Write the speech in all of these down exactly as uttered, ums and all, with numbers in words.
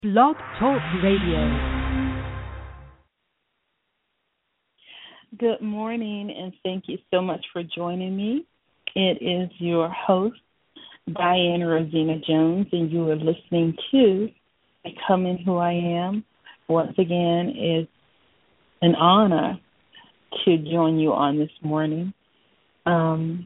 Blog Talk Radio. Good morning, and thank you so much for joining me. It is your host, Diane Rosina Jones, and you are listening to Becoming Who I Am. Once again, it's an honor to join you on this morning. Um,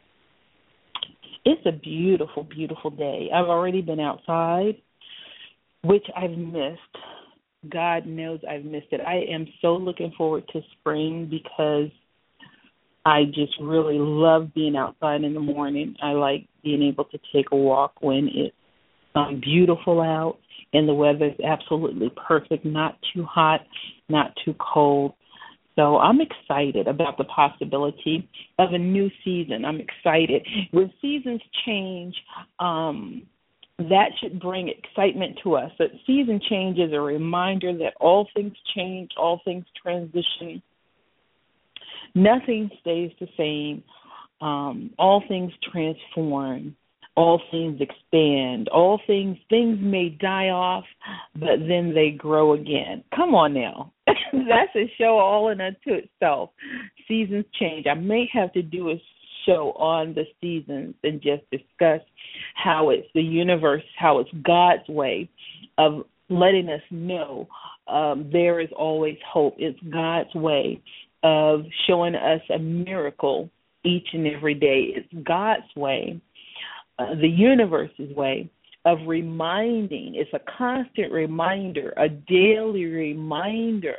it's a beautiful, beautiful day. I've already been outside, which I've missed. God knows I've missed it. I am so looking forward to spring because I just really love being outside in the morning. I like being able to take a walk when it's um, beautiful out and the weather is absolutely perfect, not too hot, not too cold. So I'm excited about the possibility of a new season. I'm excited. When seasons change, um, that should bring excitement to us. That season change is a reminder that all things change, all things transition. Nothing stays the same. Um, all things transform. All things expand. All things, things may die off, but then they grow again. Come on now. That's a show all in unto itself. Seasons change. I may have to do a show on the seasons and just discuss how it's the universe, how it's God's way of letting us know um, there is always hope. It's God's way of showing us a miracle each and every day. It's God's way, uh, the universe's way of reminding. It's a constant reminder, a daily reminder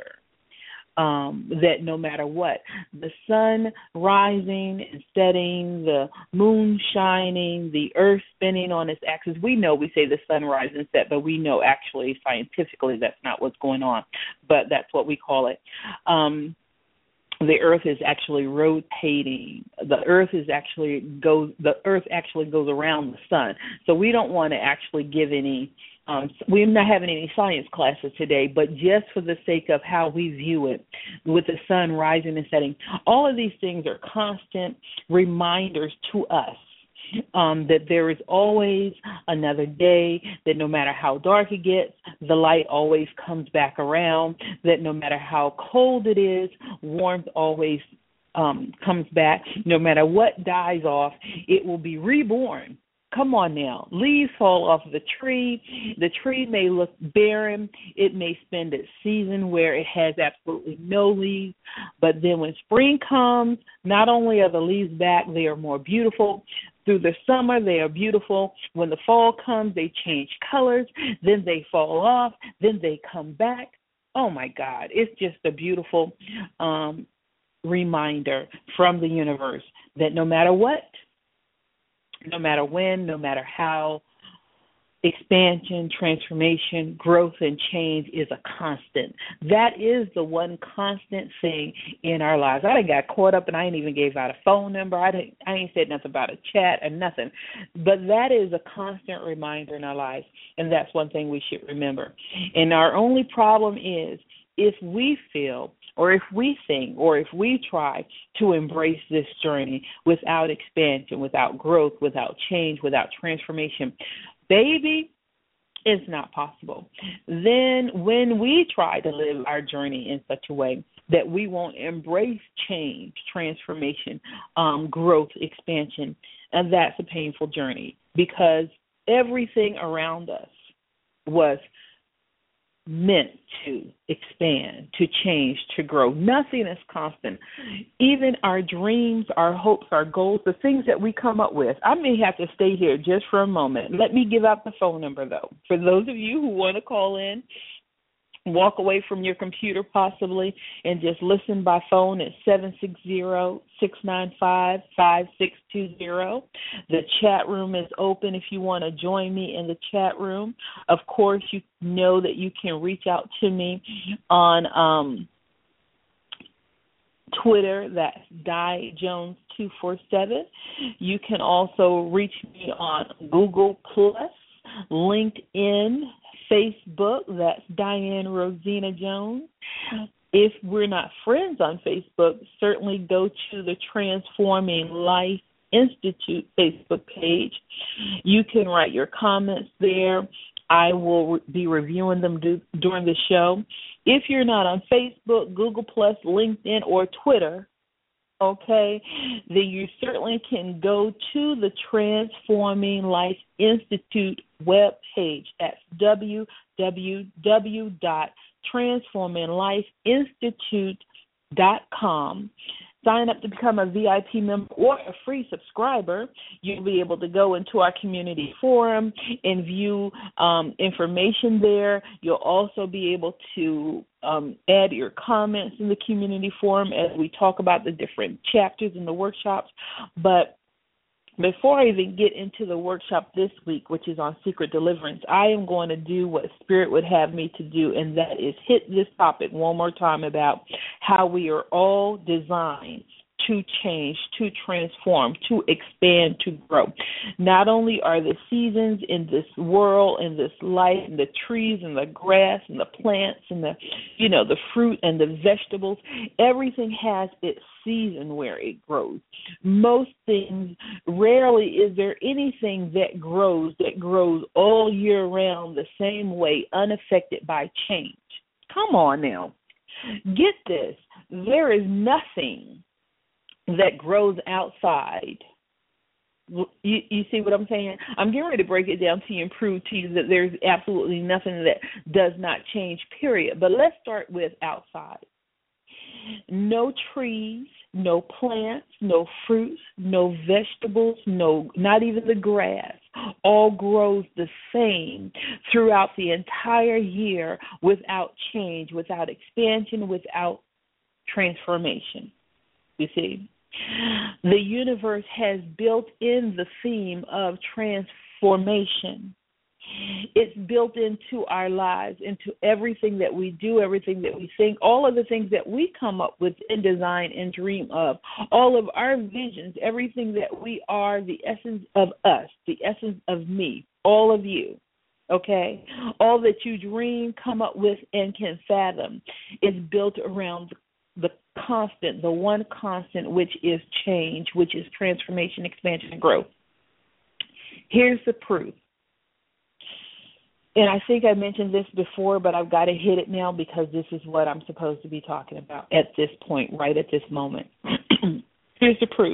Um, that no matter what, the sun rising and setting, the moon shining, the earth spinning on its axis, we know we say the sun rises and set, but we know actually scientifically that's not what's going on, but that's what we call it. Um, the earth is actually rotating. The earth is actually goes. The earth actually goes around the sun. So we don't want to actually give any. Um, we're not having any science classes today, but just for the sake of how we view it, with the sun rising and setting, all of these things are constant reminders to us um, that there is always another day, that no matter how dark it gets, the light always comes back around, that no matter how cold it is, warmth always um, comes back. No matter what dies off, it will be reborn. Come on now. Leaves fall off the tree. The tree may look barren. It may spend its season where it has absolutely no leaves. But then when spring comes, not only are the leaves back, they are more beautiful. Through the summer, they are beautiful. When the fall comes, they change colors. Then they fall off. Then they come back. Oh, my God. It's just a beautiful um, reminder from the universe that no matter what, no matter when, no matter how, expansion, transformation, growth, and change is a constant. That is the one constant thing in our lives. I done got caught up and I ain't even gave out a phone number. I didn't, I ain't said nothing about a chat or nothing. But that is a constant reminder in our lives, and that's one thing we should remember. And our only problem is if we feel or if we think, or if we try to embrace this journey without expansion, without growth, without change, without transformation, baby, it's not possible. Then when we try to live our journey in such a way that we won't embrace change, transformation, um, growth, expansion, and that's a painful journey because everything around us was meant to expand, to change, to grow. Nothing is constant. Even our dreams, our hopes, our goals, the things that we come up with. I may have to stay here just for a moment. Let me give out the phone number, though. For those of you who want to call in, walk away from your computer possibly and just listen by phone at seven six zero, six nine five, five six two zero. The chat room is open if you want to join me in the chat room. Of course, you know that you can reach out to me on um, Twitter. That's Di Jones two four seven. You can also reach me on Google Plus, LinkedIn, Facebook, that's Diane Rosina Jones. If we're not friends on Facebook, certainly go to the Transforming Life Institute Facebook page. You can write your comments there. I will re- be reviewing them do- during the show. If you're not on Facebook, Google Plus, LinkedIn, or Twitter, okay, then you certainly can go to the Transforming Life Institute webpage. That's w w w dot transforming life institute dot com. Sign up to become a V I P member or a free subscriber. You'll be able to go into our community forum and view um, information there. You'll also be able to um, add your comments in the community forum as we talk about the different chapters in the workshops. But before I even get into the workshop this week, which is on secret deliverance, I am going to do what Spirit would have me to do, and that is hit this topic one more time about how we are all designed to change, to transform, to expand, to grow. Not only are the seasons in this world, in this life, and the trees and the grass and the plants and the, you know, the fruit and the vegetables, everything has its season where it grows. Most things, rarely is there anything that grows that grows all year round the same way, unaffected by change. Come on now. Get this. There is nothing that grows outside. You, you see what I'm saying? I'm getting ready to break it down to you and prove to you that there's absolutely nothing that does not change, period. But let's start with outside. No trees, no plants, no fruits, no vegetables, no, not even the grass, all grows the same throughout the entire year without change, without expansion, without transformation. You see? The universe has built in the theme of transformation. It's built into our lives, into everything that we do, everything that we think, all of the things that we come up with and design and dream of, all of our visions, everything that we are, the essence of us, the essence of me, all of you, okay? All that you dream, come up with, and can fathom is built around the constant, the one constant, which is change, which is transformation, expansion, and growth. Here's the proof. And I think I mentioned this before, but I've got to hit it now because this is what I'm supposed to be talking about at this point, right at this moment. Here's the proof.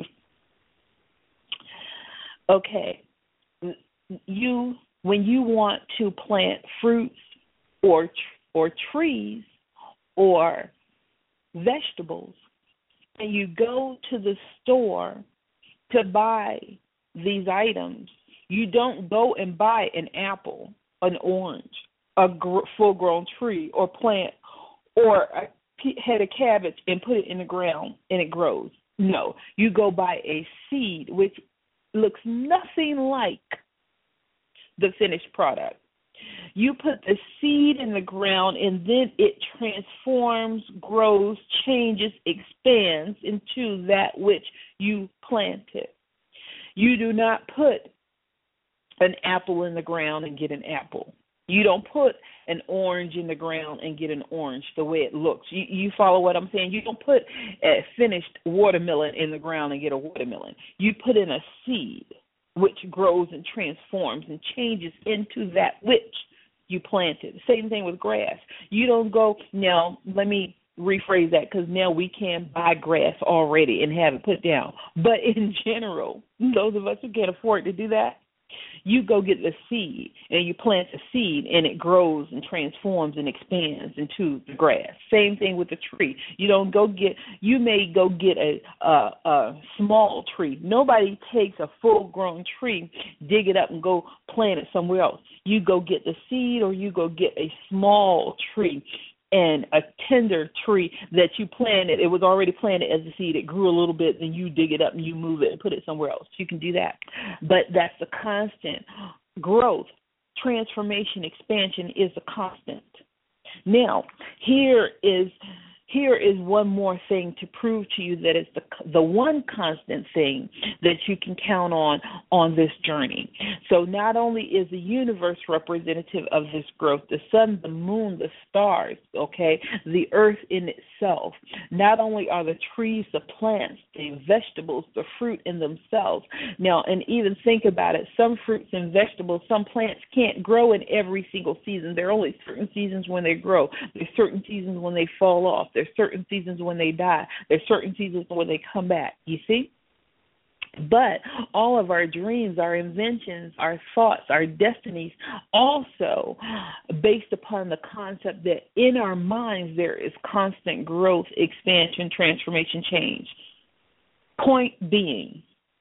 Okay, you when you want to plant fruits or or trees or vegetables, and you go to the store to buy these items, you don't go and buy an apple, an orange, a gr- full-grown tree or plant, or a head of cabbage and put it in the ground and it grows. No, you go buy a seed which looks nothing like the finished product. You put the seed in the ground and then it transforms, grows, changes, expands into that which you planted. You do not put an apple in the ground and get an apple. You don't put an orange in the ground and get an orange the way it looks. You, you follow what I'm saying? You don't put a finished watermelon in the ground and get a watermelon. You put in a seed which grows and transforms and changes into that which you planted. Same thing with grass. You don't go, now let me rephrase that because now we can buy grass already and have it put down. But in general, those of us who can't afford to do that, you go get the seed and you plant the seed and it grows and transforms and expands into the grass. Same thing with the tree. You don't go get, you may go get a, a, a small tree. Nobody takes a full-grown tree, dig it up and go plant it somewhere else. You go get the seed or you go get a small tree and a tender tree that you planted. It was already planted as a seed. It grew a little bit, then you dig it up and you move it and put it somewhere else. You can do that. But that's the constant. Growth, transformation, expansion is a constant. Now, here is here is one more thing to prove to you that it's the the one constant thing that you can count on on this journey. So not only is the universe representative of this growth, the sun, the moon, the stars, okay, the earth in itself, not only are the trees, the plants, the vegetables, the fruit in themselves. Now, and even think about it, some fruits and vegetables, some plants can't grow in every single season. There are only certain seasons when they grow. There's certain seasons when they fall off. There's certain seasons when they die. There's certain seasons when they come back. You see? But all of our dreams, our inventions, our thoughts, our destinies, also based upon the concept that in our minds there is constant growth, expansion, transformation, change. Point being,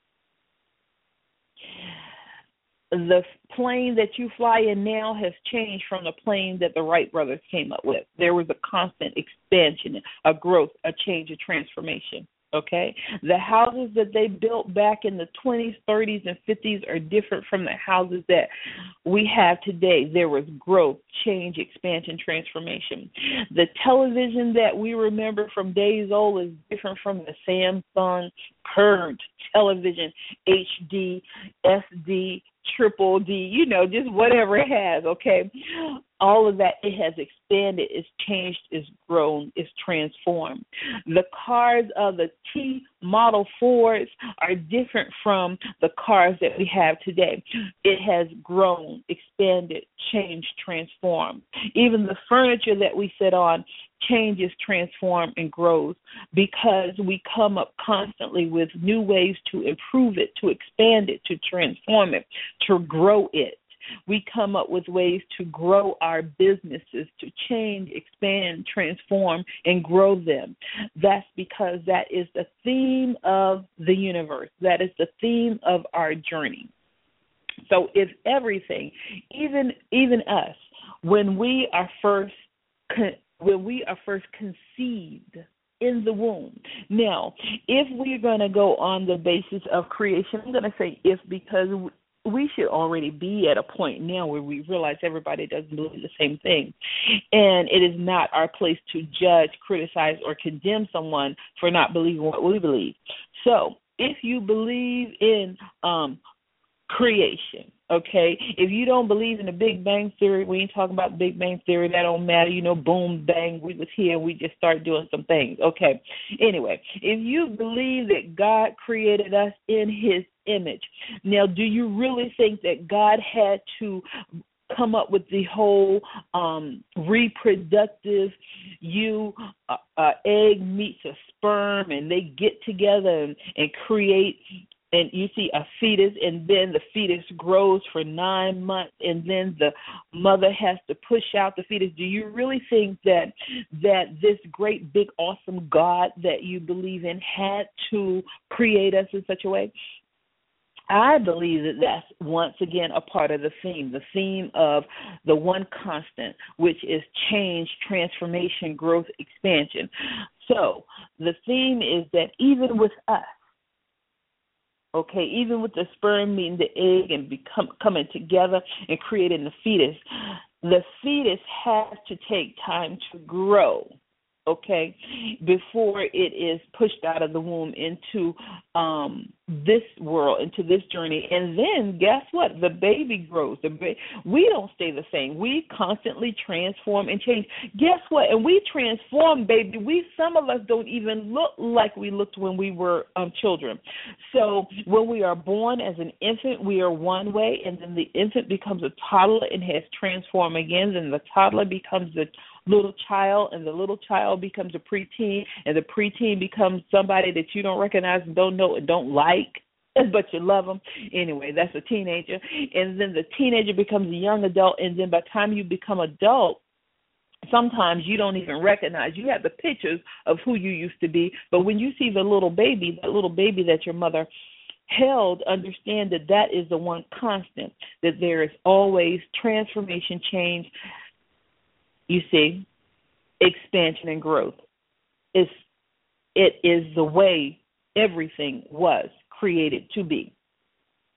the plane that you fly in now has changed from the plane that the Wright brothers came up with. There was a constant expansion, a growth, a change, a transformation. Okay? The houses that they built back in the twenties, thirties, and fifties are different from the houses that we have today. There was growth, change, expansion, transformation. The television that we remember from days old is different from the Samsung curved television, H D, S D, triple D, you know, just whatever it has, okay? All of that, it has expanded, it's changed, it's grown, it's transformed. The cars of the T Model Fords are different from the cars that we have today. It has grown, expanded, changed, transformed. Even the furniture that we sit on changes, transforms, and grows because we come up constantly with new ways to improve it, to expand it, to transform it, to grow it. We come up with ways to grow our businesses, to change, expand, transform, and grow them. That's because that is the theme of the universe. That is the theme of our journey. So if everything, even even us, when we are first when we are first conceived in the womb. Now, if we're going to go on the basis of creation, I'm going to say if because we should already be at a point now where we realize everybody doesn't believe the same thing. And it is not our place to judge, criticize, or condemn someone for not believing what we believe. So if you believe in um, creation, okay, if you don't believe in the Big Bang Theory, we ain't talking about Big Bang Theory, that don't matter, you know, boom, bang, we was here, we just started doing some things, okay. Anyway, if you believe that God created us in his image, now do you really think that God had to come up with the whole um, reproductive, you, uh, uh, egg meets a sperm, and they get together and, and create, and you see a fetus, and then the fetus grows for nine months, and then the mother has to push out the fetus? Do you really think that that this great, big, awesome God that you believe in had to create us in such a way? I believe that that's, once again, a part of the theme, the theme of the one constant, which is change, transformation, growth, expansion. So the theme is that even with us, okay, even with the sperm meeting the egg and become coming together and creating the fetus, the fetus has to take time to grow, okay, before it is pushed out of the womb into um, this world, into this journey. And then guess what? The baby grows. The ba- we don't stay the same. We constantly transform and change. Guess what? And we transform, baby. We, some of us don't even look like we looked when we were um, children. So when we are born as an infant, we are one way, and then the infant becomes a toddler and has transformed again. Then the toddler becomes the little child, and the little child becomes a preteen, and the preteen becomes somebody that you don't recognize and don't know and don't like, but you love them. Anyway, that's a teenager. And then the teenager becomes a young adult, and then by the time you become adult, sometimes you don't even recognize. You have the pictures of who you used to be, but when you see the little baby, that little baby that your mother held, understand that that is the one constant, that there is always transformation, change, you see, expansion and growth. It's, it is the way everything was created to be.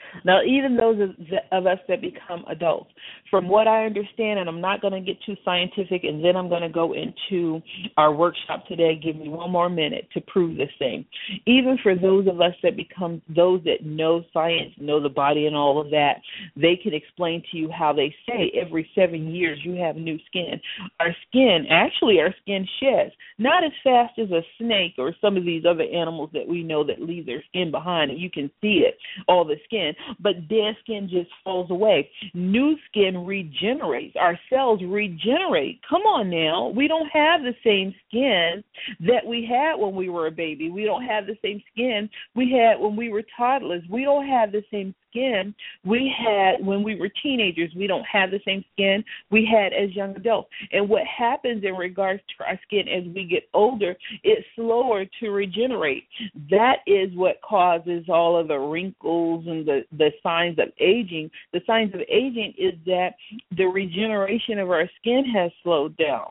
Now, even those of, of us that become adults, from what I understand, and I'm not going to get too scientific, and then I'm going to go into our workshop today. Give me one more minute to prove this thing. Even for those of us that become those that know science, know the body and all of that, they can explain to you how they say every seven years you have new skin. Our skin, actually our skin sheds, not as fast as a snake or some of these other animals that we know that leave their skin behind, and you can see it, all the skin, but dead skin just falls away. New skin regenerates. Our cells regenerate. Come on now. We don't have the same skin that we had when we were a baby. We don't have the same skin we had when we were toddlers. We don't have the same skin we had when we were teenagers. We don't have the same skin we had as young adults. And what happens in regards to our skin as we get older, it's slower to regenerate. That is what causes all of the wrinkles and the, the signs of aging. The signs of aging is that the regeneration of our skin has slowed down.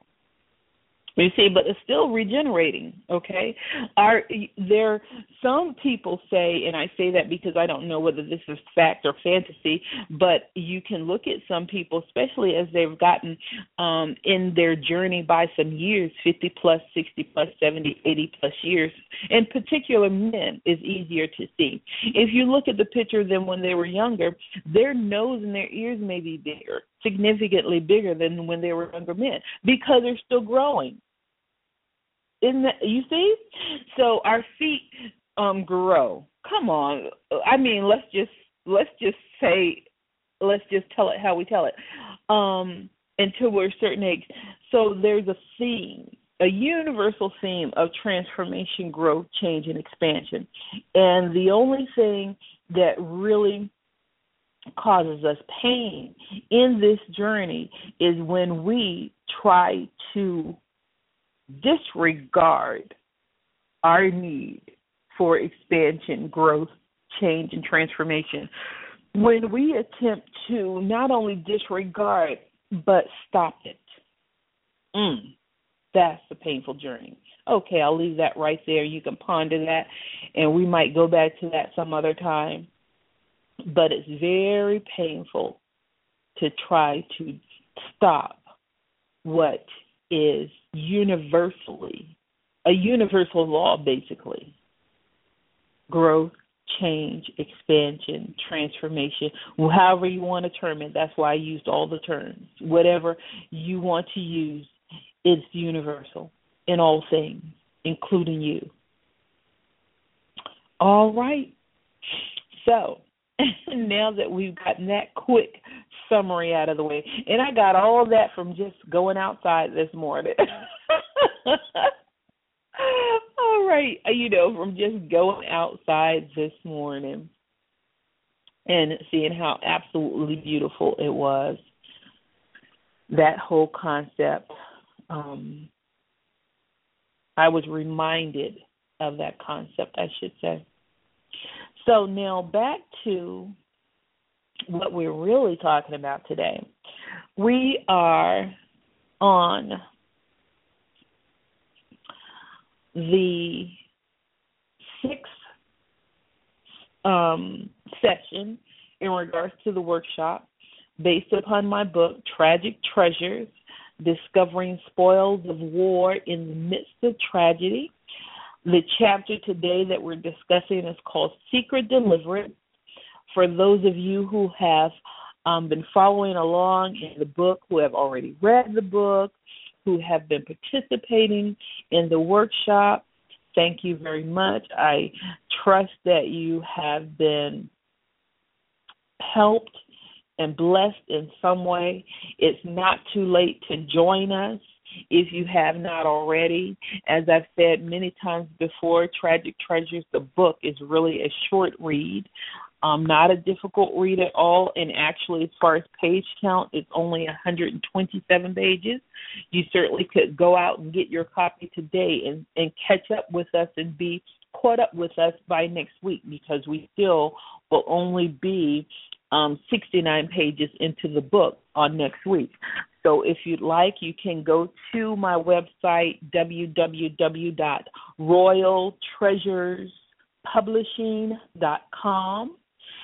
You see, but it's still regenerating, okay? Our, there, some people say, and I say that because I don't know whether this is fact or fantasy, but you can look at some people, especially as they've gotten um, in their journey by some years, fifty plus, sixty plus, seventy, eighty plus years, in particular men, is easier to see. If you look at the picture of them when they were younger, their nose and their ears may be bigger, significantly bigger than when they were younger men, because they're still growing. Isn't that, you see? So our feet um, grow. Come on. I mean, let's just let's just say, let's just tell it how we tell it um, until we're a certain age. So there's a theme, a universal theme of transformation, growth, change, and expansion. And the only thing that really causes us pain in this journey is when we try to disregard our need for expansion, growth, change, and transformation. When we attempt to not only disregard, but stop it, mm, that's the painful journey. Okay, I'll leave that right there. You can ponder that, and we might go back to that some other time. But it's very painful to try to stop what is universally, a universal law, basically. Growth, change, expansion, transformation, however you want to term it. That's why I used all the terms. Whatever you want to use, it's universal in all things, including you. All right. So now that we've gotten that quick summary out of the way, and I got all of that from just going outside this morning. All right, you know, from just going outside this morning and seeing how absolutely beautiful it was, that whole concept. Um, I was reminded of that concept, I should say. So now back to what we're really talking about today. We are on the sixth um, session in regards to the workshop based upon my book, Tragic Treasures, Discovering Spoils of War in the Midst of Tragedy. The chapter today that we're discussing is called Secret Deliverance. For those of you who have um, been following along in the book, who have already read the book, who have been participating in the workshop, thank you very much. I trust that you have been helped and blessed in some way. It's not too late to join us if you have not already. As I've said many times before, Tragic Treasures, the book, is really a short read. Um, not a difficult read at all, and actually as far as page count, it's only one hundred twenty-seven pages. You certainly could go out and get your copy today and, and catch up with us and be caught up with us by next week, because we still will only be um, sixty-nine pages into the book on next week. So if you'd like, you can go to my website, w w w dot royal treasures publishing dot com.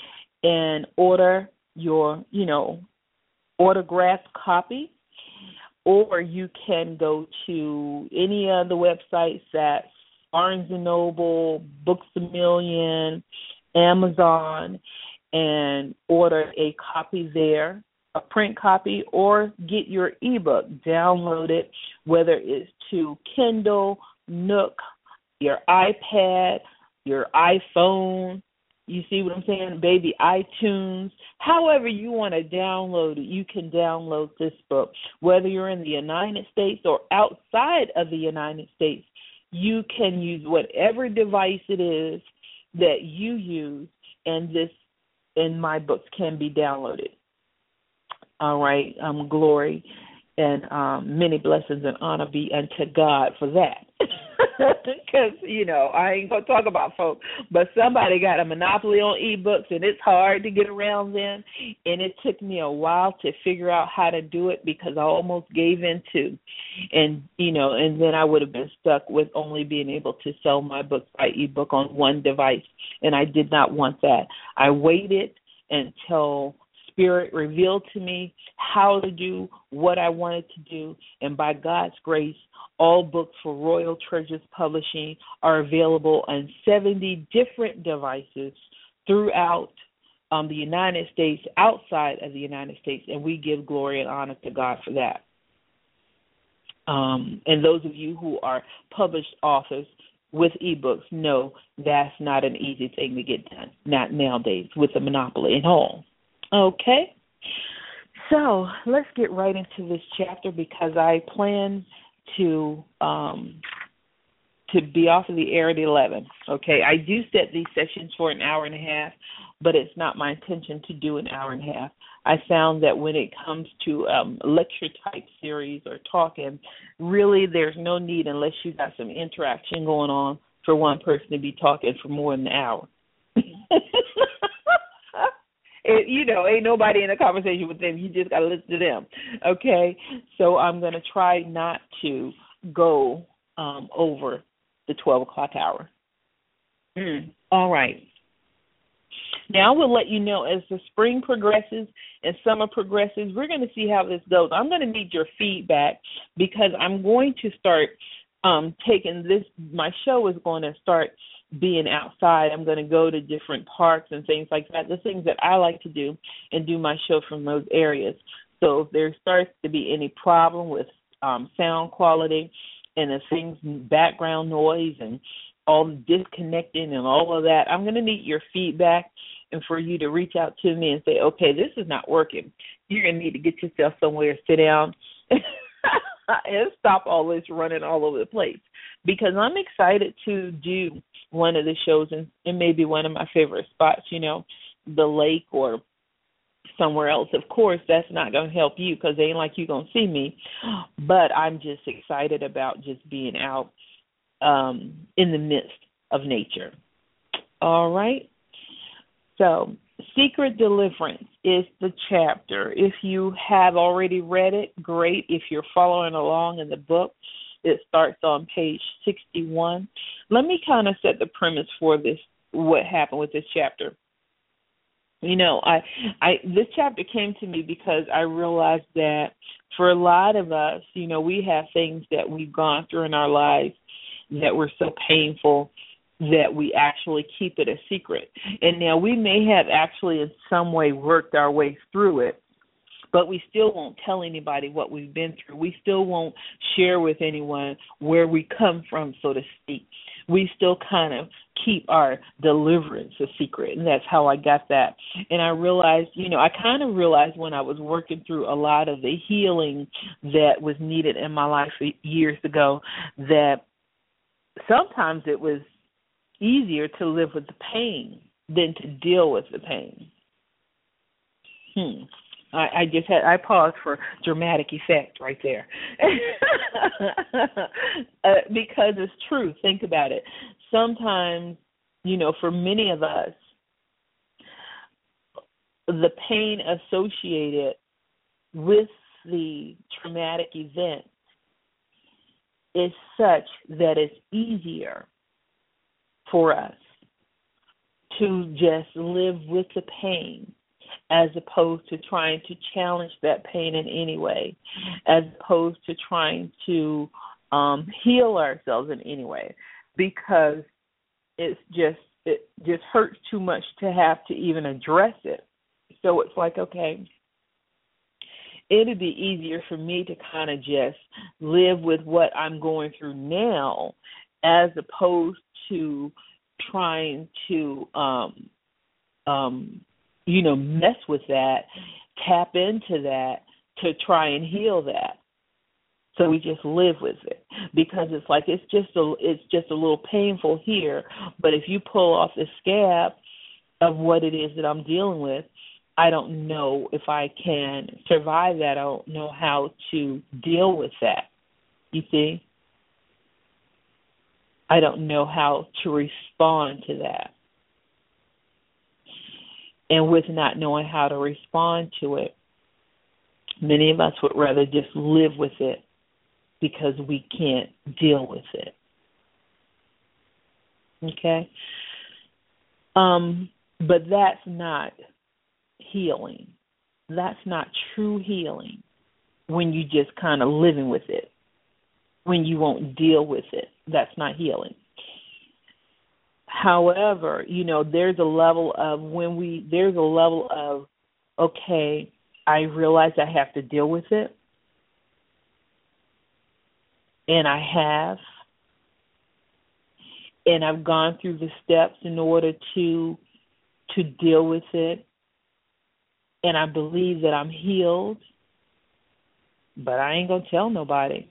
and order your, you know, autographed copy, or you can go to any of the websites that Barnes and Noble, Books a Million, Amazon, and order a copy there, a print copy, or get your ebook, download it, whether it's to Kindle, Nook, your iPad, your iPhone. You see what I'm saying? Baby, iTunes. However you want to download it, you can download this book. Whether you're in the United States or outside of the United States, you can use whatever device it is that you use, and this and my books can be downloaded. All right. Um, glory and um, many blessings and honor be unto God for that. Because, you know, I ain't going to talk about folks, but somebody got a monopoly on ebooks, and it's hard to get around them. And it took me a while to figure out how to do it because I almost gave in too. And, you know, and then I would have been stuck with only being able to sell my books by ebook on one device. And I did not want that. I waited until Spirit revealed to me how to do what I wanted to do. And by God's grace, all books for Royal Treasures Publishing are available on seventy different devices throughout um, the United States, outside of the United States, and we give glory and honor to God for that. Um, and those of you who are published authors with ebooks know that's not an easy thing to get done, not nowadays with the monopoly at home. Okay, so let's get right into this chapter because I plan to um, to be off of the air at eleven. Okay, I do set these sessions for an hour and a half, but it's not my intention to do an hour and a half. I found that when it comes to um, lecture-type series or talking, really there's no need unless you got some interaction going on for one person to be talking for more than an hour. It, you know, ain't nobody in a conversation with them. You just got to listen to them, okay? So I'm going to try not to go um, over the twelve o'clock hour. Mm. All right. Now I will let you know as the spring progresses and summer progresses, we're going to see how this goes. I'm going to need your feedback because I'm going to start um, taking this. My show is going to start being outside. I'm going to go to different parks and things like that, the things that I like to do, and do my show from those areas. So if there starts to be any problem with um, sound quality and the things, background noise and all the disconnecting and all of that, I'm going to need your feedback and for you to reach out to me and say, okay, this is not working. You're going to need to get yourself somewhere, sit down, and stop all this running all over the place. Because I'm excited to do one of the shows, and it may be one of my favorite spots, you know, the lake or somewhere else. Of course, that's not going to help you because it ain't like you're going to see me. But I'm just excited about just being out um, in the midst of nature. All right. So, Secret Deliverance is the chapter. If you have already read it, great. If you're following along in the book, it starts on page sixty-one. Let me kind of set the premise for this, what happened with this chapter. You know, I, I this chapter came to me because I realized that for a lot of us, you know, we have things that we've gone through in our lives that were so painful that we actually keep it a secret. And now we may have actually in some way worked our way through it, but we still won't tell anybody what we've been through. We still won't share with anyone where we come from, so to speak. We still kind of keep our deliverance a secret, and that's how I got that. And I realized, you know, I kind of realized when I was working through a lot of the healing that was needed in my life years ago that sometimes it was easier to live with the pain than to deal with the pain. Hmm. I, I just had, I paused for dramatic effect right there. uh, because it's true. Think about it. Sometimes, you know, for many of us, the pain associated with the traumatic event is such that it's easier for us to just live with the pain as opposed to trying to challenge that pain in any way, as opposed to trying to um, heal ourselves in any way, because it's just it just hurts too much to have to even address it. So it's like, okay, it'd be easier for me to kind of just live with what I'm going through now, as opposed to trying to, um, um, you know, mess with that, tap into that to try and heal that. So we just live with it, because it's like it's just a it's just a little painful here, but if you pull off the scab of what it is that I'm dealing with, I don't know if I can survive that. I don't know how to deal with that. You see? I don't know how to respond to that. And with not knowing how to respond to it, many of us would rather just live with it because we can't deal with it. Okay? Um, but that's not healing. That's not true healing when you just kind of living with it, when you won't deal with it. That's not healing. However, you know, there's a level of when we, there's a level of, okay, I realize I have to deal with it, and I have, and I've gone through the steps in order to to deal with it, and I believe that I'm healed, but I ain't going to tell nobody.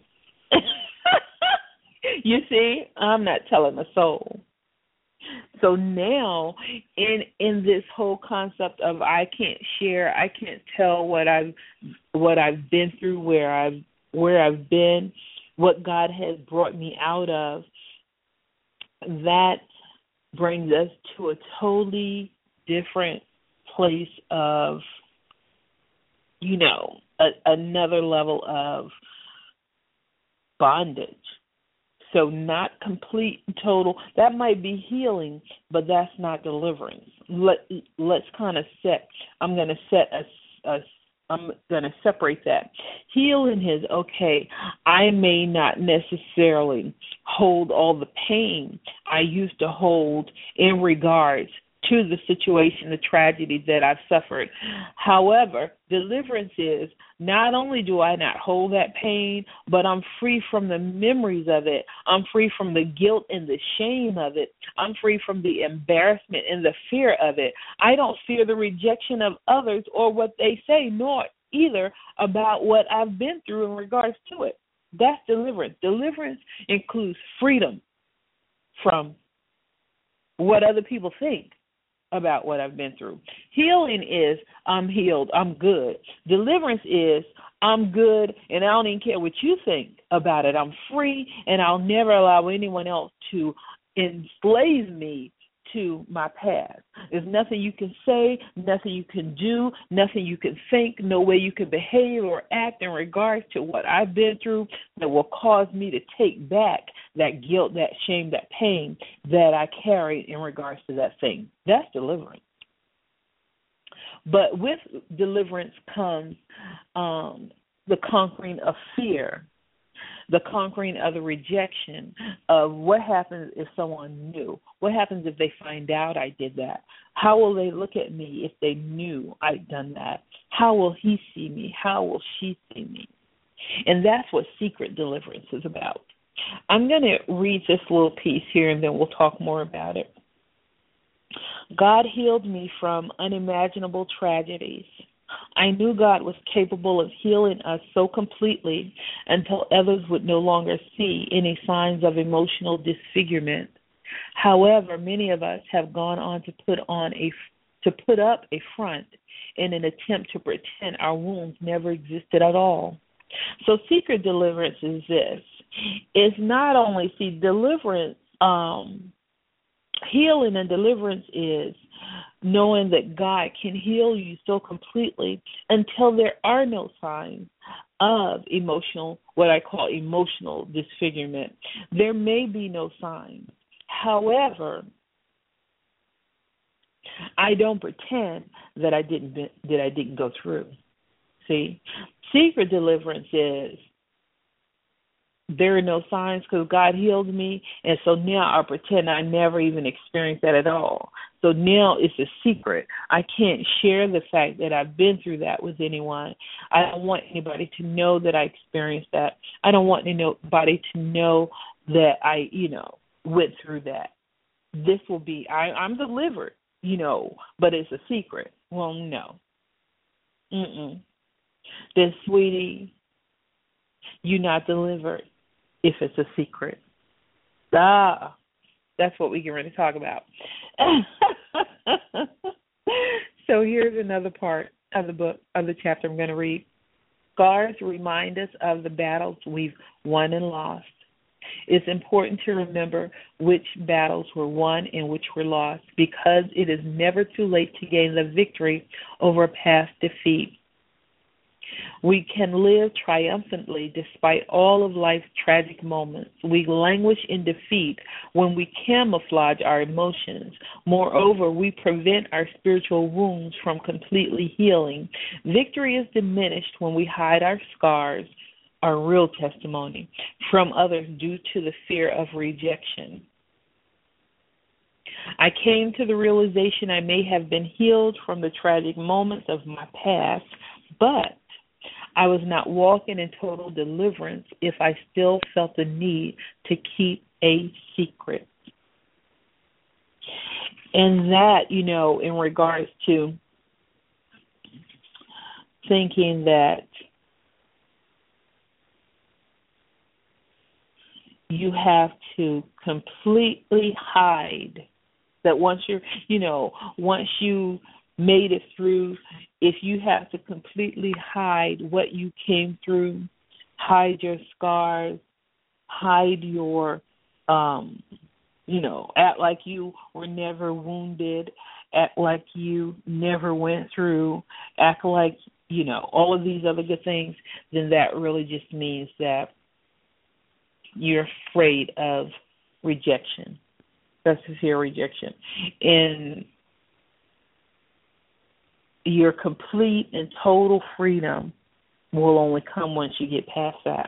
You see, I'm not telling a soul. So now, in in this whole concept of I can't share, I can't tell what I've what I've been through, where I've where I've been, what God has brought me out of, that brings us to a totally different place of, you know, a, another level of bondage. So not complete, total. That might be healing, but that's not deliverance. Let, let's kind of set, I'm going to set a, a I'm going to separate that. Healing is, okay, I may not necessarily hold all the pain I used to hold in regards to the situation, the tragedy that I've suffered. However, deliverance is not only do I not hold that pain, but I'm free from the memories of it. I'm free from the guilt and the shame of it. I'm free from the embarrassment and the fear of it. I don't fear the rejection of others or what they say, nor either about what I've been through in regards to it. That's deliverance. Deliverance includes freedom from what other people think about what I've been through. Healing is I'm healed, I'm good. Deliverance is I'm good, and I don't even care what you think about it. I'm free, and I'll never allow anyone else to enslave me to my past. There's nothing you can say, nothing you can do, nothing you can think, no way you can behave or act in regards to what I've been through that will cause me to take back that guilt, that shame, that pain that I carried in regards to that thing. That's deliverance. But with deliverance comes um, the conquering of fear, the conquering of the rejection of what happens if someone knew. What happens if they find out I did that? How will they look at me if they knew I'd done that? How will he see me? How will she see me? And that's what secret deliverance is about. I'm going to read this little piece here, and then we'll talk more about it. God healed me from unimaginable tragedies. I knew God was capable of healing us so completely until others would no longer see any signs of emotional disfigurement. However, many of us have gone on to put on a to put up a front in an attempt to pretend our wounds never existed at all. So secret deliverance is this. It's not only, see, deliverance, um, healing and deliverance is knowing that God can heal you so completely until there are no signs of emotional, what I call emotional disfigurement. There may be no signs. However, I don't pretend that I didn't be, that I didn't go through. See, secret deliverance is there are no signs because God healed me, and so now I pretend I never even experienced that at all. So now it's a secret. I can't share the fact that I've been through that with anyone. I don't want anybody to know that I experienced that. I don't want anybody to know that I, you know, went through that. This will be, I, I'm delivered, you know, but it's a secret. Well, no. Mm-mm. Then, sweetie, you're not delivered if it's a secret. Ah, that's what we get ready to talk about. So here's another part of the book, of the chapter I'm going to read. Scars remind us of the battles we've won and lost. It's important to remember which battles were won and which were lost, because it is never too late to gain the victory over past defeat. We can live triumphantly despite all of life's tragic moments. We languish in defeat when we camouflage our emotions. Moreover, we prevent our spiritual wounds from completely healing. Victory is diminished when we hide our scars, our real testimony, from others due to the fear of rejection. I came to the realization I may have been healed from the tragic moments of my past, but I was not walking in total deliverance if I still felt the need to keep a secret. And that, you know, in regards to thinking that you have to completely hide, that once you're, you know, once you made it through, if you have to completely hide what you came through, hide your scars, hide your, um, you know, act like you were never wounded, act like you never went through, act like, you know, all of these other good things, then that really just means that you're afraid of rejection. That's the fear of rejection. And your complete and total freedom will only come once you get past that.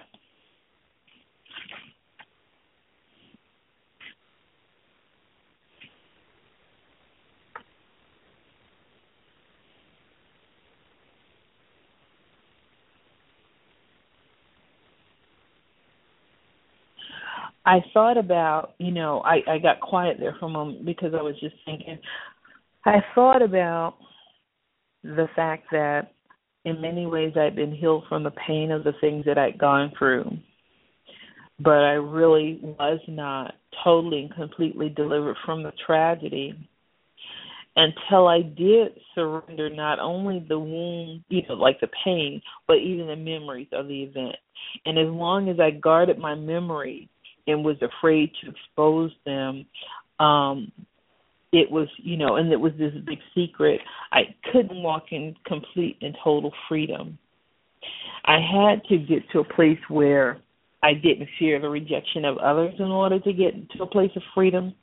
I thought about, you know, I, I got quiet there for a moment because I was just thinking, I thought about the fact that in many ways I'd been healed from the pain of the things that I'd gone through, but I really was not totally and completely delivered from the tragedy until I did surrender not only the wound, you know, like the pain, but even the memories of the event. And as long as I guarded my memory and was afraid to expose them, um, it was, you know, and it was this big secret. I couldn't walk in complete and total freedom. I had to get to a place where I didn't fear the rejection of others in order to get to a place of freedom.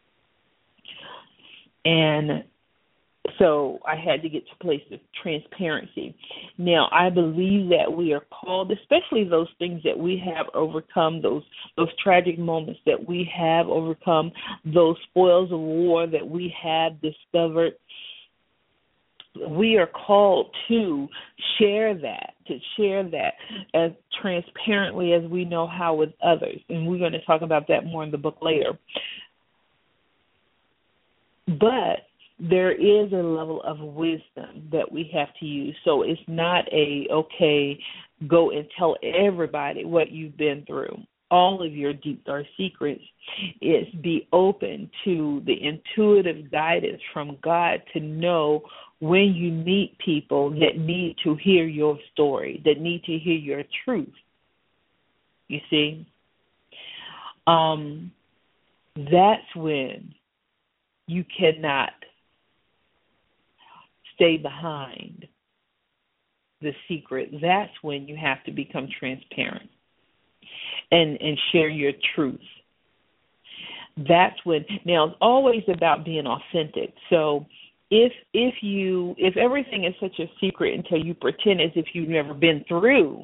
And so I had to get to a place of transparency. Now, I believe that we are called, especially those things that we have overcome, those those tragic moments that we have overcome, those spoils of war that we have discovered. We are called to share that, to share that as transparently as we know how with others. And we're going to talk about that more in the book later. But there is a level of wisdom that we have to use. So it's not a, okay, go and tell everybody what you've been through, all of your deep, dark secrets. It's be open to the intuitive guidance from God to know when you meet people that need to hear your story, that need to hear your truth. You see? Um, that's when you cannot stay behind the secret. That's when you have to become transparent and, and share your truth. That's when, now it's always about being authentic. So if if you if everything is such a secret until you pretend as if you've never been through,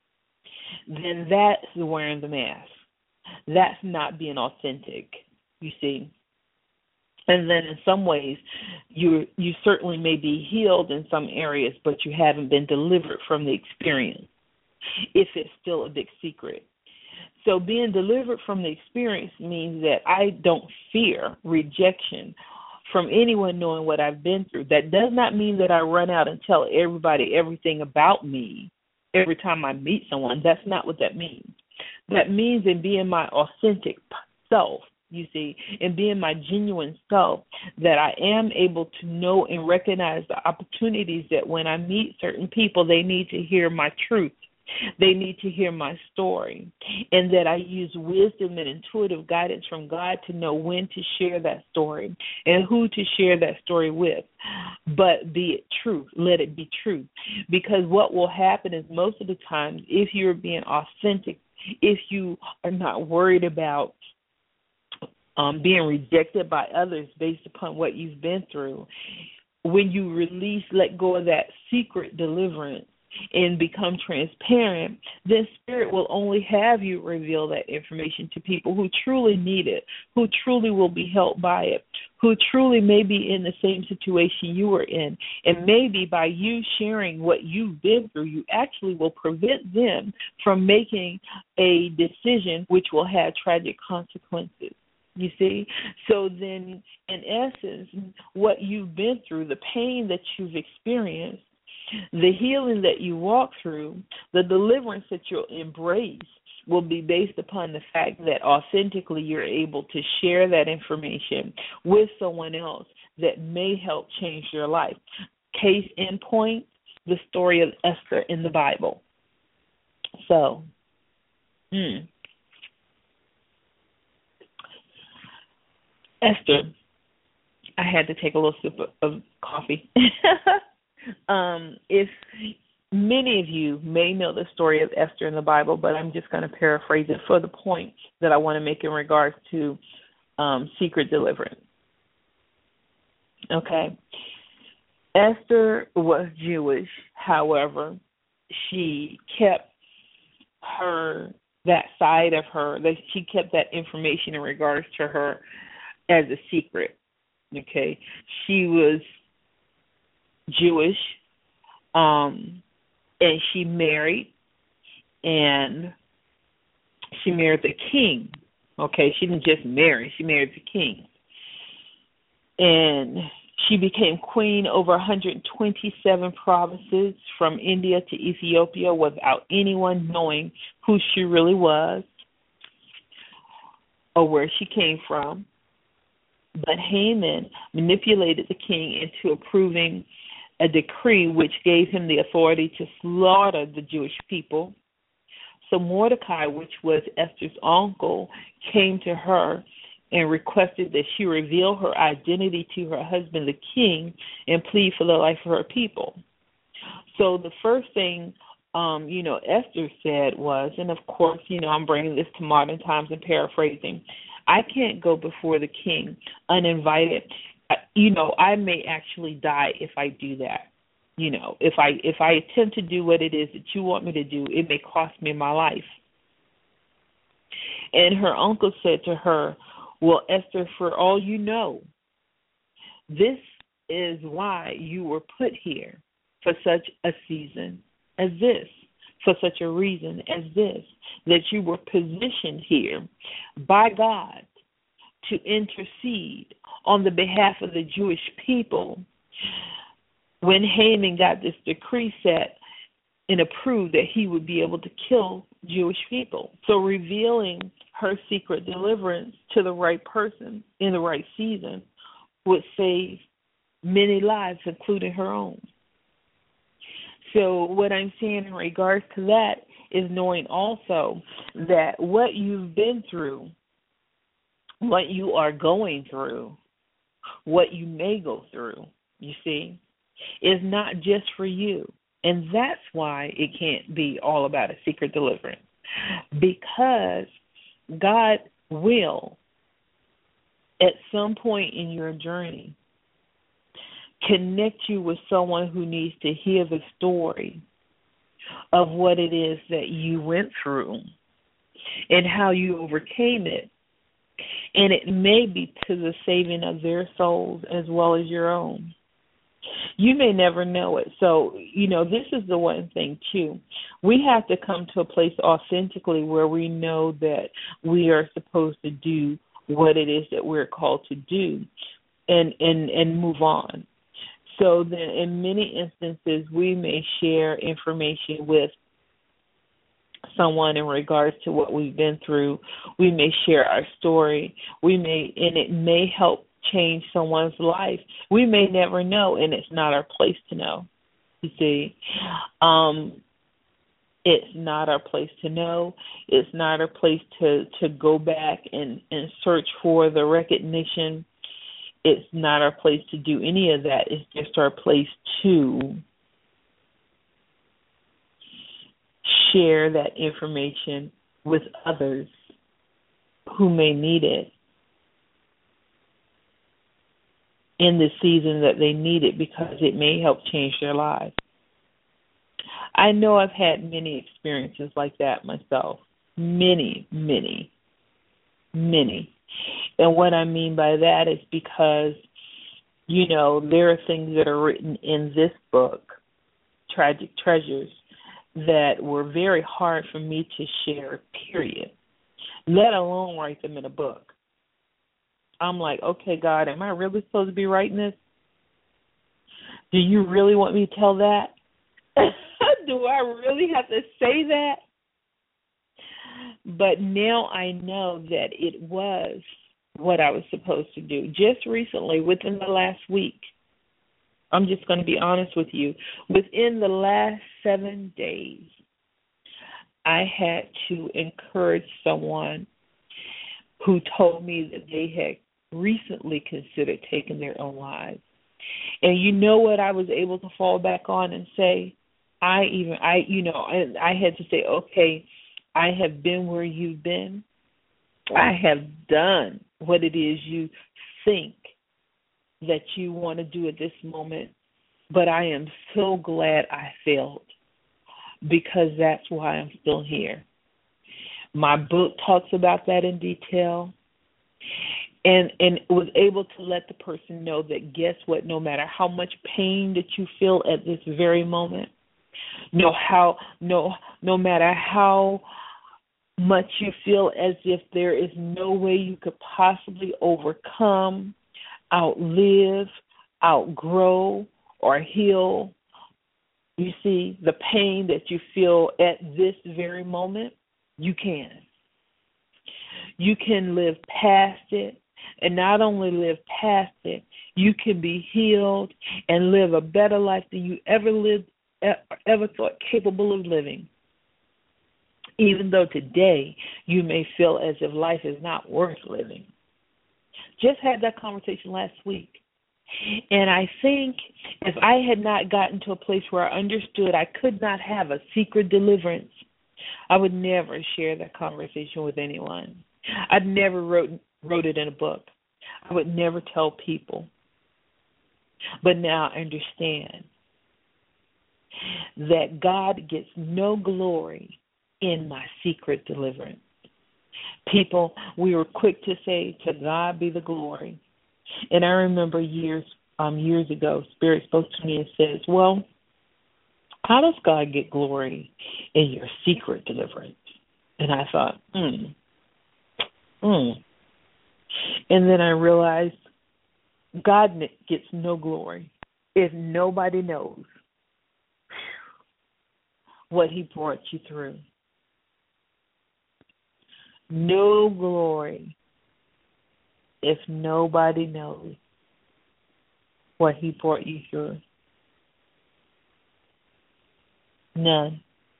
then that's wearing the mask. That's not being authentic, you see. And then in some ways, you you certainly may be healed in some areas, but you haven't been delivered from the experience, if it's still a big secret. So being delivered from the experience means that I don't fear rejection from anyone knowing what I've been through. That does not mean that I run out and tell everybody everything about me every time I meet someone. That's not what that means. That means in being my authentic self, you see, and being my genuine self, that I am able to know and recognize the opportunities that when I meet certain people, they need to hear my truth. They need to hear my story, and that I use wisdom and intuitive guidance from God to know when to share that story and who to share that story with. But be it truth, let it be truth. Because what will happen is most of the time, if you're being authentic, if you are not worried about um, being rejected by others based upon what you've been through, when you release, let go of that secret deliverance, and become transparent, then Spirit will only have you reveal that information to people who truly need it, who truly will be helped by it, who truly may be in the same situation you were in. And maybe by you sharing what you've been through, you actually will prevent them from making a decision which will have tragic consequences. You see? So then, in essence, what you've been through, the pain that you've experienced, the healing that you walk through, the deliverance that you'll embrace will be based upon the fact that authentically you're able to share that information with someone else that may help change your life. Case in point, the story of Esther in the Bible. So, hmm. Esther, I had to take a little sip of, of coffee. Um, if many of you may know the story of Esther in the Bible, but I'm just going to paraphrase it for the point that I want to make in regards to um, secret deliverance. Okay. Esther was Jewish. However, she kept her, that side of her, that she kept that information in regards to her as a secret. Okay. She was Jewish, um, and she married, and she married the king. Okay, she didn't just marry, she married the king. And she became queen over one hundred twenty-seven provinces from India to Ethiopia without anyone knowing who she really was or where she came from. But Haman manipulated the king into approving a decree which gave him the authority to slaughter the Jewish people. So Mordecai, which was Esther's uncle, came to her and requested that she reveal her identity to her husband, the king, and plead for the life of her people. So the first thing, um, you know, Esther said was, and of course, you know, I'm bringing this to modern times and paraphrasing, I can't go before the king uninvited. You know, I may actually die if I do that. You know, if I if I attempt to do what it is that you want me to do, it may cost me my life. And her uncle said to her, well, Esther, for all you know, this is why you were put here, for such a season as this, for such a reason as this, that you were positioned here by God to intercede on the behalf of the Jewish people when Haman got this decree set and approved that he would be able to kill Jewish people. So revealing her secret deliverance to the right person in the right season would save many lives, including her own. So what I'm saying in regards to that is knowing also that what you've been through, what you are going through, what you may go through, you see, is not just for you. And that's why it can't be all about a secret deliverance. Because God will, at some point in your journey, connect you with someone who needs to hear the story of what it is that you went through and how you overcame it. And it may be to the saving of their souls as well as your own. You may never know it. So, you know, this is the one thing, too. We have to come to a place authentically where we know that we are supposed to do what it is that we're called to do and, and, and move on. So then in many instances, we may share information with someone in regards to what we've been through. We may share our story. We may, and it may help change someone's life. We may never know, and it's not our place to know. You see, um, it's not our place to know. It's not our place to, to go back and, and search for the recognition. It's not our place to do any of that. It's just our place to share that information with others who may need it in the season that they need it, because it may help change their lives. I know I've had many experiences like that myself. Many, many, many. And what I mean by that is because, you know, there are things that are written in this book, Tragic Treasures, that were very hard for me to share, period, let alone write them in a book. I'm like, okay, God, am I really supposed to be writing this? Do you really want me to tell that? Do I really have to say that? But now I know that it was what I was supposed to do. Just recently, within the last week, I'm just going to be honest with you, within the last seven days, I had to encourage someone who told me that they had recently considered taking their own lives. And you know what I was able to fall back on and say? I even, I, you know, I, I had to say, okay, I have been where you've been. I have done what it is you think that you want to do at this moment, but I am so glad I failed, because that's why I'm still here. My book talks about that in detail, and and was able to let the person know that, guess what, no matter how much pain that you feel at this very moment, no how no no matter how much you feel as if there is no way you could possibly overcome, outlive, outgrow, or heal, you see, the pain that you feel at this very moment, you can. You can live past it, and not only live past it, you can be healed and live a better life than you ever lived, ever thought capable of living. Even though today you may feel as if life is not worth living. Just had that conversation last week. And I think if I had not gotten to a place where I understood I could not have a secret deliverance, I would never share that conversation with anyone. I'd never wrote wrote it in a book. I would never tell people. But now I understand that God gets no glory in my secret deliverance. People, we were quick to say, to God be the glory. And I remember years um, years ago, Spirit spoke to me and says, well, how does God get glory in your secret deliverance? And I thought, hmm, hmm. And then I realized God gets no glory if nobody knows what he brought you through. No glory if nobody knows what he brought you through. None.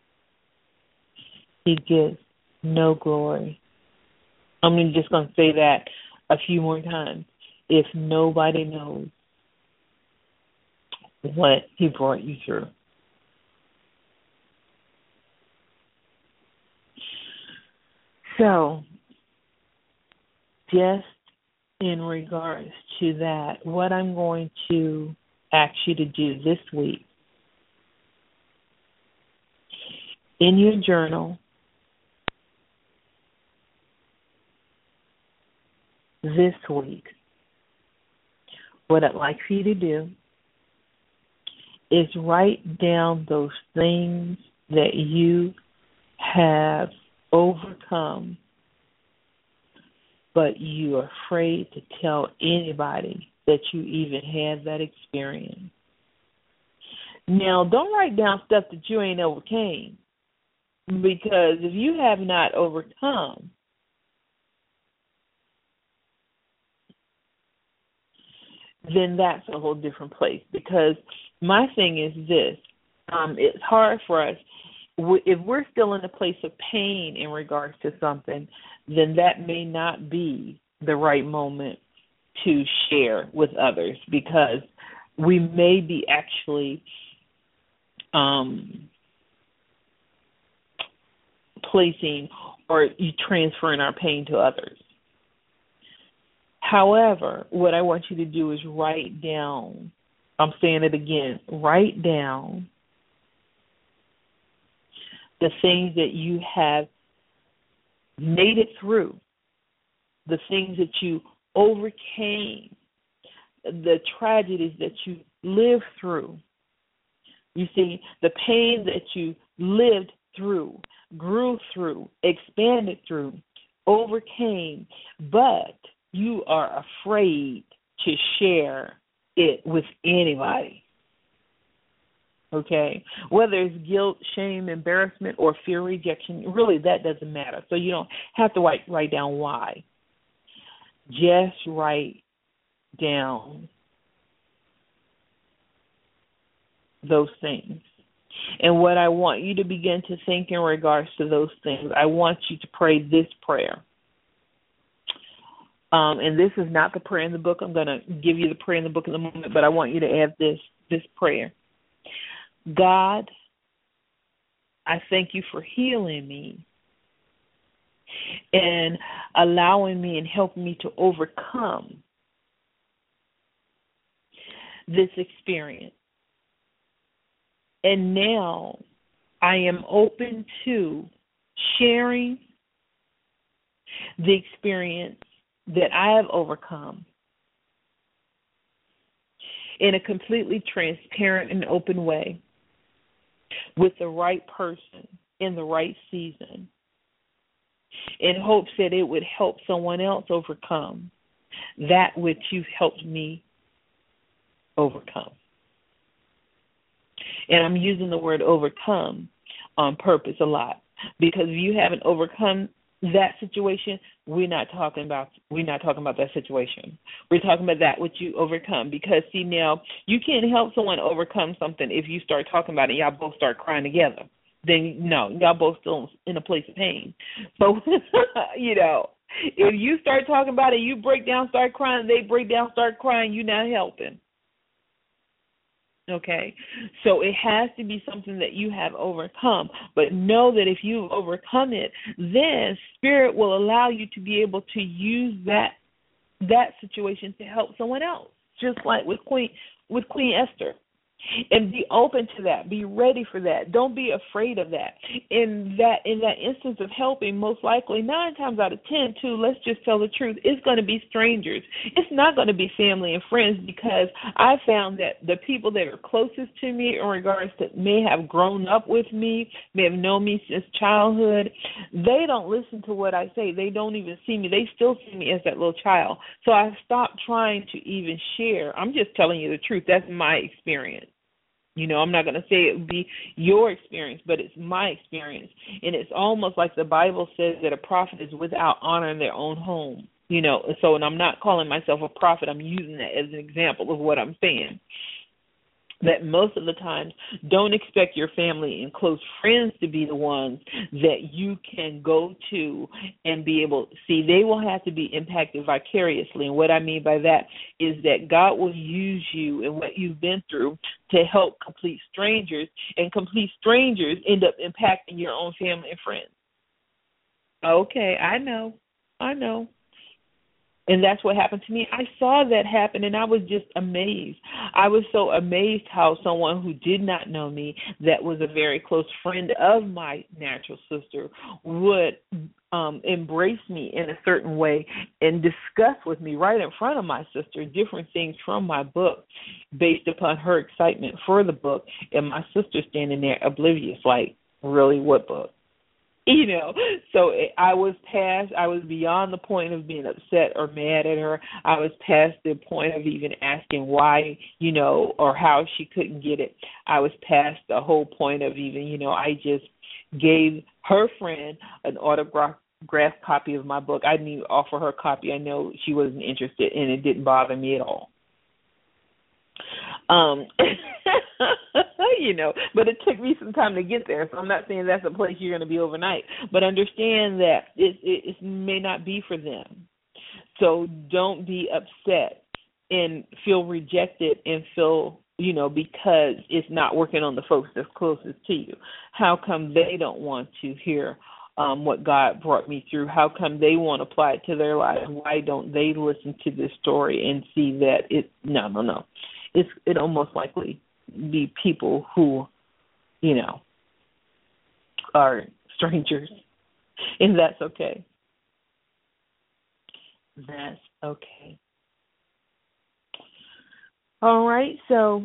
He gives no glory. I'm just going to say that a few more times. If nobody knows what he brought you through. So, just in regards to that, what I'm going to ask you to do this week. In your journal, this week, what I'd like for you to do is write down those things that you have overcome, but you are afraid to tell anybody that you even had that experience. Now, don't write down stuff that you ain't overcame, because if you have not overcome, then that's a whole different place. Because my thing is this, um, it's hard for us, if we're still in a place of pain in regards to something, then that may not be the right moment to share with others, because we may be actually um, placing or transferring our pain to others. However, what I want you to do is write down, I'm saying it again, write down the things that you have made it through, the things that you overcame, the tragedies that you lived through. You see, the pain that you lived through, grew through, expanded through, overcame, but you are afraid to share it with anybody. Okay? Whether it's guilt, shame, embarrassment, or fear, rejection, really that doesn't matter. So you don't have to write, write down why. Just write down those things. And what I want you to begin to think in regards to those things, I want you to pray this prayer. Um, and this is not the prayer in the book. I'm going to give you the prayer in the book in a moment, but I want you to add this, this prayer. God, I thank you for healing me and allowing me and helping me to overcome this experience. And now I am open to sharing the experience that I have overcome in a completely transparent and open way with the right person in the right season, in hopes that it would help someone else overcome that which you've helped me overcome. And I'm using the word overcome on purpose a lot, because if you haven't overcome that situation, we're not talking about we're not talking about that situation. We're talking about that which you overcome. Because see, now you can't help someone overcome something if you start talking about it and y'all both start crying together. Then no, y'all both still in a place of pain. So you know, if you start talking about it, you break down, start crying, they break down, start crying, you're not helping. Okay, so it has to be something that you have overcome. But know that if you've overcome it, then Spirit will allow you to be able to use that that situation to help someone else, just like with Queen with Queen Esther. And be open to that. Be ready for that. Don't be afraid of that. In that in that instance of helping, most likely nine times out of ten, too, let's just tell the truth, it's going to be strangers. It's not going to be family and friends, because I found that the people that are closest to me in regards to may have grown up with me, may have known me since childhood, they don't listen to what I say. They don't even see me. They still see me as that little child. So I stopped trying to even share. I'm just telling you the truth. That's my experience. You know, I'm not going to say it would be your experience, but it's my experience. And it's almost like the Bible says that a prophet is without honor in their own home. You know, so, and I'm not calling myself a prophet. I'm using that as an example of what I'm saying. That most of the times, don't expect your family and close friends to be the ones that you can go to and be able to see. They will have to be impacted vicariously. And what I mean by that is that God will use you and what you've been through to help complete strangers, and complete strangers end up impacting your own family and friends. Okay, I know. I know. And that's what happened to me. I saw that happen, and I was just amazed. I was so amazed how someone who did not know me, that was a very close friend of my natural sister, would um, embrace me in a certain way and discuss with me right in front of my sister different things from my book based upon her excitement for the book, and my sister standing there oblivious, like, really, what book? You know, so I was past, I was beyond the point of being upset or mad at her. I was past the point of even asking why, you know, or how she couldn't get it. I was past the whole point of even, you know, I just gave her friend an autographed copy of my book. I didn't even offer her a copy. I know she wasn't interested, and it didn't bother me at all. Um, you know, but it took me some time to get there, so I'm not saying that's a place you're going to be overnight. But understand that it, it, it may not be for them. So don't be upset and feel rejected and feel, you know, because it's not working on the folks that's closest to you. How come they don't want to hear um, what God brought me through? How come they won't apply it to their lives? Why don't they listen to this story and see that it, no, no, no. It's, it almost likely be people who, you know, are strangers, and that's okay. That's okay. All right, so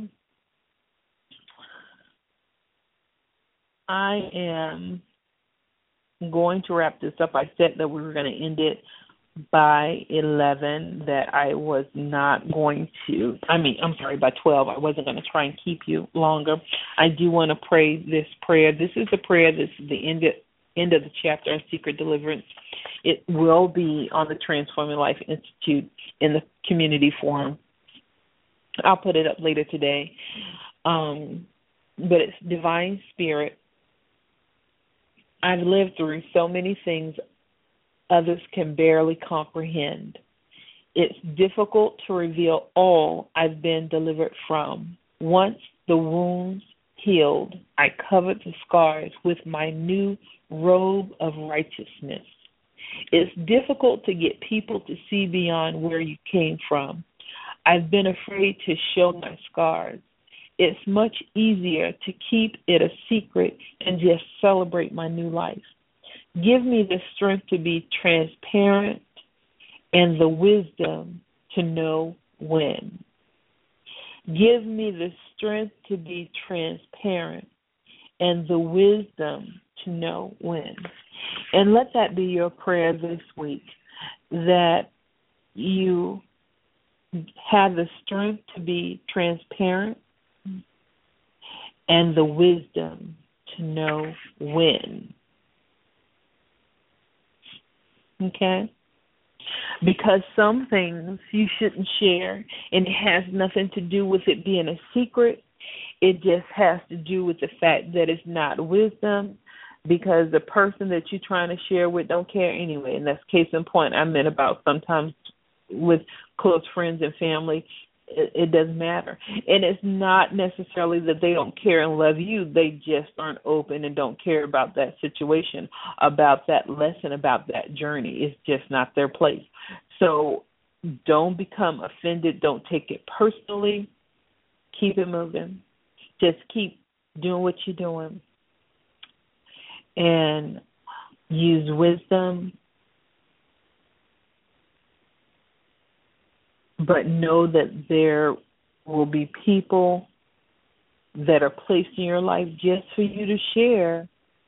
I am going to wrap this up. I said that we were going to end it by eleven, that I was not going to, I mean, I'm sorry, by twelve. I wasn't going to try and keep you longer. I do want to pray this prayer. This is the prayer, this is the end of, end of the chapter on Secret Deliverance. It will be on the Transforming Life Institute in the community forum. I'll put it up later today. Um, but it's Divine Spirit. I've lived through so many things others can barely comprehend. It's difficult to reveal all I've been delivered from. Once the wounds healed, I covered the scars with my new robe of righteousness. It's difficult to get people to see beyond where you came from. I've been afraid to show my scars. It's much easier to keep it a secret and just celebrate my new life. Give me the strength to be transparent and the wisdom to know when. Give me the strength to be transparent and the wisdom to know when. And let that be your prayer this week, that you have the strength to be transparent and the wisdom to know when. Okay? Because some things you shouldn't share, and it has nothing to do with it being a secret. It just has to do with the fact that it's not wisdom, because the person that you're trying to share with don't care anyway. And that's case in point. I meant about sometimes with close friends and family, it, it doesn't matter. And it's not necessarily that they don't care and love you. They just aren't open and don't care about that situation, about that lesson, about that journey. It's just not their place. So don't become offended. Don't take it personally. Keep it moving. Just keep doing what you're doing. And use wisdom. But know that there will be people that are placed in your life just for you to share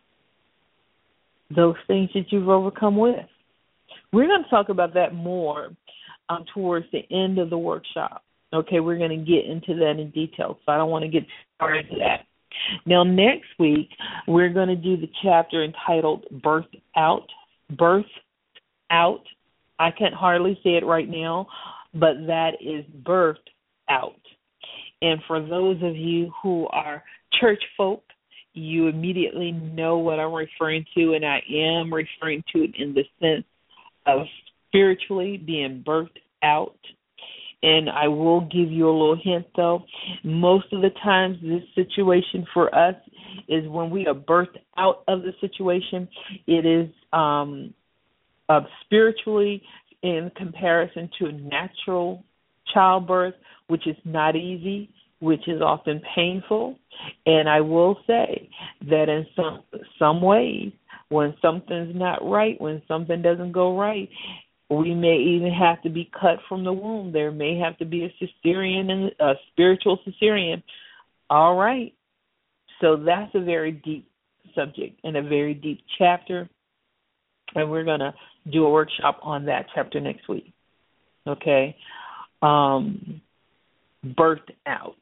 those things that you've overcome with. We're going to talk about that more um, towards the end of the workshop. Okay, we're going to get into that in detail, so I don't want to get started to that. Now, next week, we're going to do the chapter entitled Birth Out. Birth Out. I can't hardly say it right now, but that is birthed out. And for those of you who are church folk, you immediately know what I'm referring to, and I am referring to it in the sense of spiritually being birthed out. And I will give you a little hint, though. Most of the times this situation for us is when we are birthed out of the situation, it is um, uh, spiritually in comparison to natural childbirth, which is not easy, which is often painful. And I will say that in some some ways, when something's not right, when something doesn't go right, we may even have to be cut from the womb. There may have to be a cesarean, and a spiritual cesarean. All right. So that's a very deep subject and a very deep chapter. And we're going to do a workshop on that chapter next week. Okay? Um, birthed out.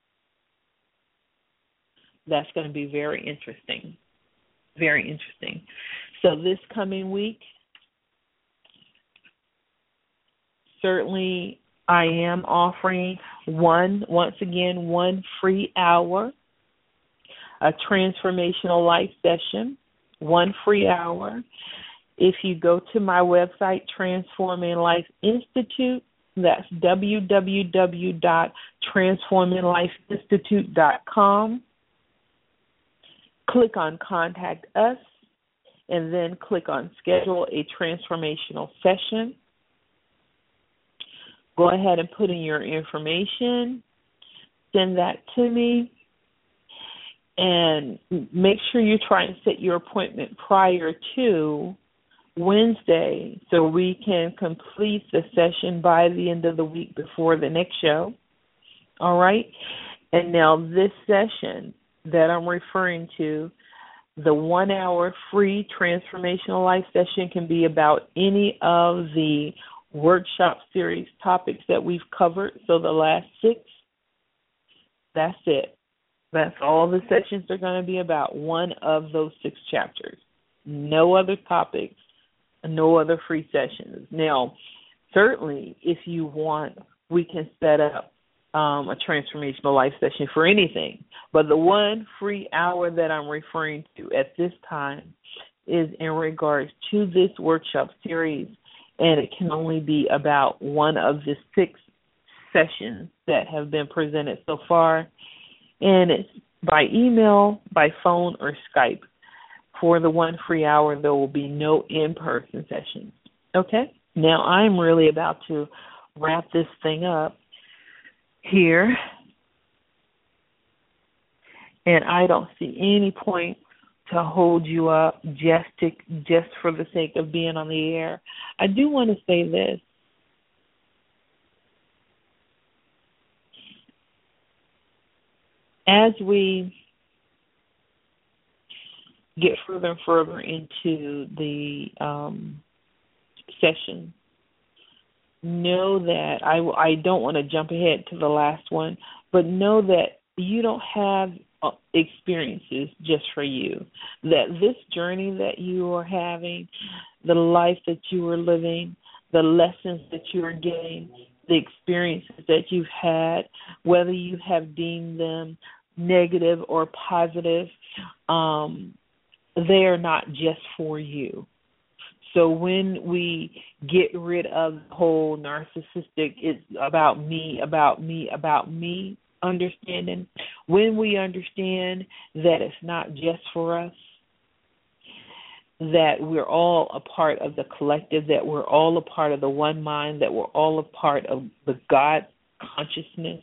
That's going to be very interesting. Very interesting. So this coming week, certainly I am offering one, once again, one free hour, a transformational life session, one free hour. If you go to my website, Transforming Life Institute, that's w w w dot transforming life institute dot com. Click on Contact Us, and then click on Schedule a Transformational Session. Go ahead and put in your information. Send that to me. And make sure you try and set your appointment prior to Wednesday so we can complete the session by the end of the week before the next show. All right? And now this session that I'm referring to, the one-hour free transformational life session, can be about any of the workshop series topics that we've covered. So the last six, that's it. That's all the sessions are going to be about, one of those six chapters. No other topics, no other free sessions. Now, certainly, if you want, we can set up um, a transformational life session for anything. But the one free hour that I'm referring to at this time is in regards to this workshop series, and it can only be about one of the six sessions that have been presented so far. And it's by email, by phone, or Skype. For the one free hour, there will be no in-person sessions. Okay? Now, I'm really about to wrap this thing up here. And I don't see any point to hold you up just to, just for the sake of being on the air. I do want to say this. As we get further and further into the um, session, know that I, I don't want to jump ahead to the last one, but know that you don't have experiences just for you, that this journey that you are having, the life that you are living, the lessons that you are getting, the experiences that you've had, whether you have deemed them negative or positive, um, they are not just for you. So when we get rid of the whole narcissistic, it's about me, about me, about me understanding, when we understand that it's not just for us, that we're all a part of the collective, that we're all a part of the one mind, that we're all a part of the God consciousness,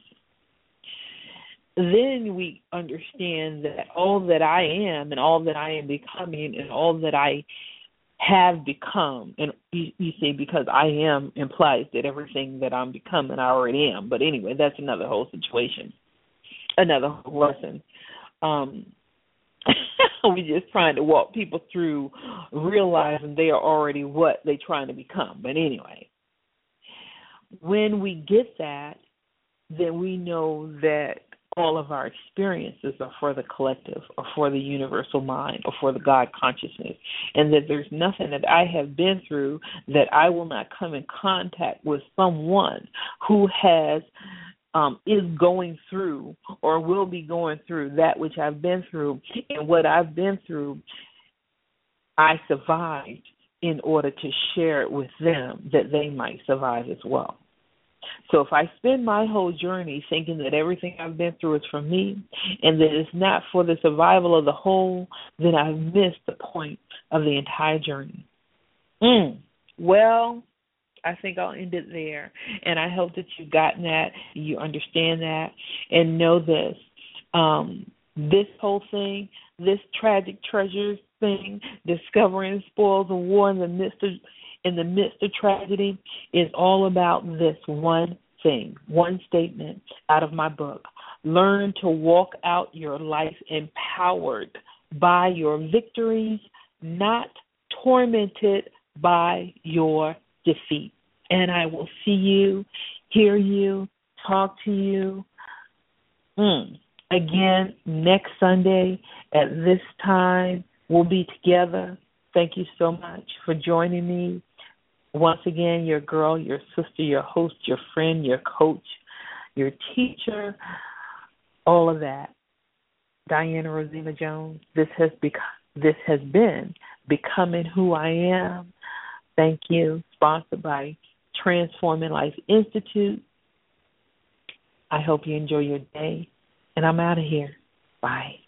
then we understand that all that I am and all that I am becoming and all that I have become, and you, you see, because I am implies that everything that I'm becoming I already am. But anyway, that's another whole situation, another whole lesson. Um, we're just trying to walk people through realizing they are already what they're trying to become. But anyway, when we get that, then we know that all of our experiences are for the collective or for the universal mind or for the God consciousness, and that there's nothing that I have been through that I will not come in contact with someone who has um, is going through or will be going through that which I've been through. And what I've been through, I survived in order to share it with them that they might survive as well. So if I spend my whole journey thinking that everything I've been through is for me and that it's not for the survival of the whole, then I've missed the point of the entire journey. Mm. Well, I think I'll end it there. And I hope that you've gotten that, you understand that, and know this. Um, this whole thing, this tragic treasures thing, discovering spoils of war in the midst of in the midst of tragedy, is all about this one thing, one statement out of my book. Learn to walk out your life empowered by your victories, not tormented by your defeat. And I will see you, hear you, talk to you mm, again next Sunday at this time. We'll be together. Thank you so much for joining me. Once again, your girl, your sister, your host, your friend, your coach, your teacher, all of that. Diana Rosina Jones. This has become, this has been Becoming Who I Am. Thank you. Sponsored by Transforming Life Institute. I hope you enjoy your day, and I'm out of here. Bye.